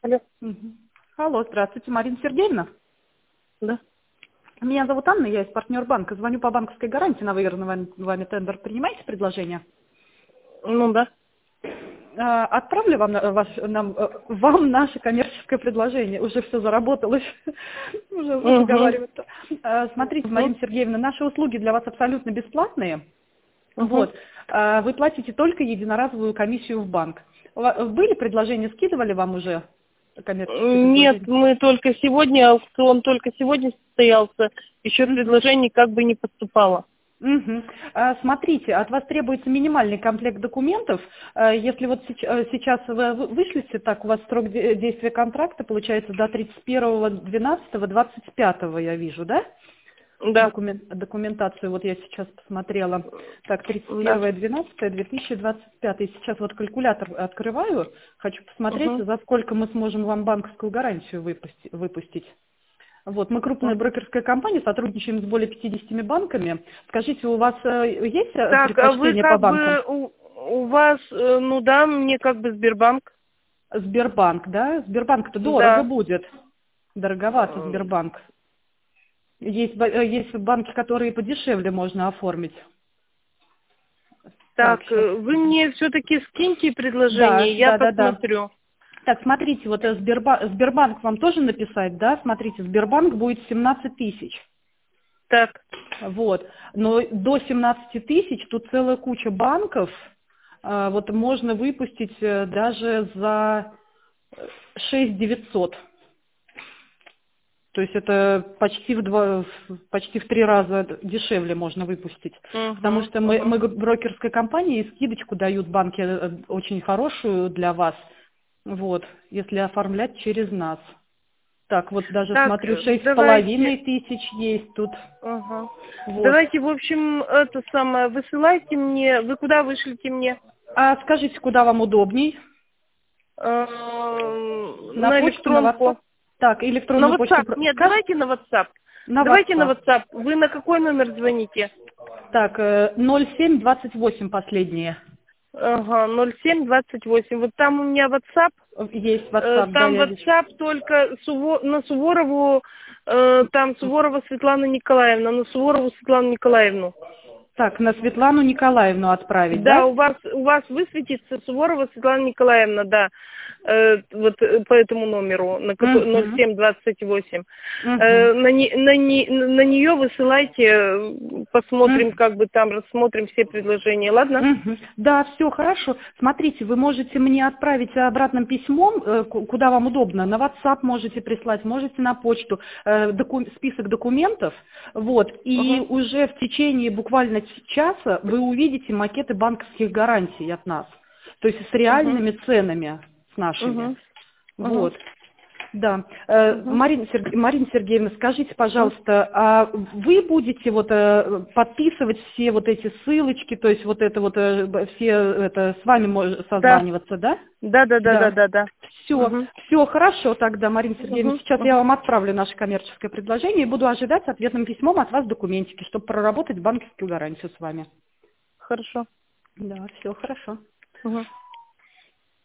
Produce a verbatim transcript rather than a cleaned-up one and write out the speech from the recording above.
Алло. Мгм. Алло, здравствуйте, Марина Сергеевна. Да. Меня зовут Анна, я из партнер банка. Звоню по банковской гарантии на выигранный вами вами тендер. Принимаете предложение? Ну да. А, Отправлю вам, на- ваш, нам, э, вам наше коммерческое предложение. Уже все заработалось. Уже Угу. разговаривать-то. А, Смотрите, Угу. Марина Сергеевна, наши услуги для вас абсолютно бесплатные. Угу. Вот. А, Вы платите только единоразовую комиссию в банк. У ва- Были предложения, скидывали вам уже коммерческое Нет, предложение? мы только сегодня, аукцион только сегодня состоялся, еще Мгм. предложений как бы не поступало. Мгм. А, Смотрите, от вас требуется минимальный комплект документов. А, Если вот сеч- э, сейчас вы вы- вышлите, так у вас срок де- действия контракта получается до тридцать первого двенадцатого двадцать пятого, я вижу, да? Да, Докумен- документацию вот я сейчас посмотрела. Так, тридцать да. первое двенадцатое две тысячи двадцать пятый. Сейчас вот калькулятор открываю. Хочу посмотреть, Угу. за сколько мы сможем вам банковскую гарантию выпусти- выпустить. Вот, мы крупная брокерская компания, сотрудничаем с более пятидесятью банками. Скажите, у вас э, есть э, Так, а вы предпочтение по как банкам? бы, у, у вас, э, ну да, мне как бы Сбербанк. Сбербанк, да? Сбербанк-то дорого Да. будет. Дороговато М, Сбербанк. Есть, ба- э, есть банки, которые подешевле можно оформить. Так, Так, сейчас. э, вы мне все-таки скиньте Да, предложение, я да, да, да. посмотрю. Так, смотрите, вот э, Сберба- Сбербанк вам тоже написать, да? Смотрите, Сбербанк будет семнадцать тысяч. Так. Вот. Но до семнадцати тысяч тут целая куча банков. А, Вот можно выпустить э, даже за шесть девятьсот. То есть это почти в два, в- почти в три раза дешевле можно выпустить. Потому Угу, что мы, угу. мы брокерская компания, и скидочку дают банки э, очень хорошую для вас. Вот, если оформлять через нас. Так, вот даже Так, смотрю, э, шесть с давайте. половиной тысяч есть тут. Ага. Вот. Давайте, в общем, это самое, высылайте мне, вы куда вышлите мне? А скажите, куда вам удобней? Эм, На На почту, на WhatsApp? электронку. Так, На электронную почту WhatsApp. про- Нет, скажете? давайте на WhatsApp. На Давайте на WhatsApp. WhatsApp. Вы на какой номер звоните? Так, э, ноль семь двадцать восемь последние. Ага, ноль семь двадцать восемь. Вот там у меня WhatsApp. Есть э, WhatsApp, да, Там я вижу. WhatsApp только Суво- на Суворову, э, там Суворова Светлана Николаевна, на Суворову Светлану Николаевну. Так, на Светлану Николаевну отправить, Да, да? у вас у вас высветится Суворова Светлана Николаевна, да, э, вот э, по этому номеру, на кото- ноль Угу. семь двадцать восемь. Угу. Э, на, не- на, не- на нее высылайте, э, посмотрим, Угу. как бы там рассмотрим все предложения, ладно? Мгм. Да, все хорошо. Смотрите, вы можете мне отправить обратным письмом, э, ку- куда вам удобно. На WhatsApp можете прислать, можете на почту э, доку- список документов. Вот. И Угу, уже в течение буквально ч- часа вы увидите макеты банковских гарантий от нас. То есть с угу, реальными ценами, с нашими. угу, угу, Вот. Да. Э, угу. Марина, Серге- Марина Сергеевна, скажите, пожалуйста, а вы будете вот э, подписывать все вот эти ссылочки, то есть вот это вот э, б- все это с вами мож- Да, созваниваться, да? да, да, да, да, Да. да, да. Все, Угу, все хорошо тогда, Марина Сергеевна. угу, Сейчас я угу. вам отправлю наше коммерческое предложение и буду ожидать ответным письмом от вас документики, чтобы проработать банковскую гарантию с вами. Хорошо. Да, все хорошо. Угу.